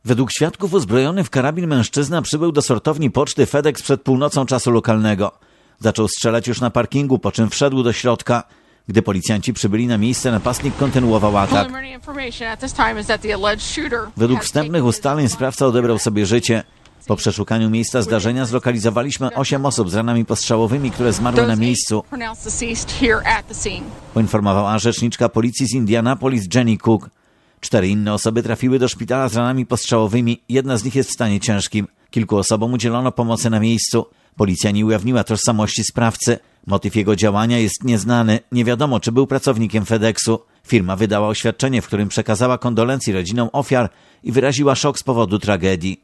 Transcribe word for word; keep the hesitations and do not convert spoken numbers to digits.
Według świadków uzbrojony w karabin mężczyzna przybył do sortowni poczty FedEx przed północą czasu lokalnego. Zaczął strzelać już na parkingu, po czym wszedł do środka. Gdy policjanci przybyli na miejsce, napastnik kontynuował atak. Według wstępnych ustaleń sprawca odebrał sobie życie. Po przeszukaniu miejsca zdarzenia zlokalizowaliśmy osiem osób z ranami postrzałowymi, które zmarły na miejscu, poinformowała rzeczniczka policji z Indianapolis Jenny Cook. Cztery inne osoby trafiły do szpitala z ranami postrzałowymi, jedna z nich jest w stanie ciężkim. Kilku osobom udzielono pomocy na miejscu. Policja nie ujawniła tożsamości sprawcy. Motyw jego działania jest nieznany. Nie wiadomo, czy był pracownikiem FedExu. Firma wydała oświadczenie, w którym przekazała kondolencje rodzinom ofiar i wyraziła szok z powodu tragedii.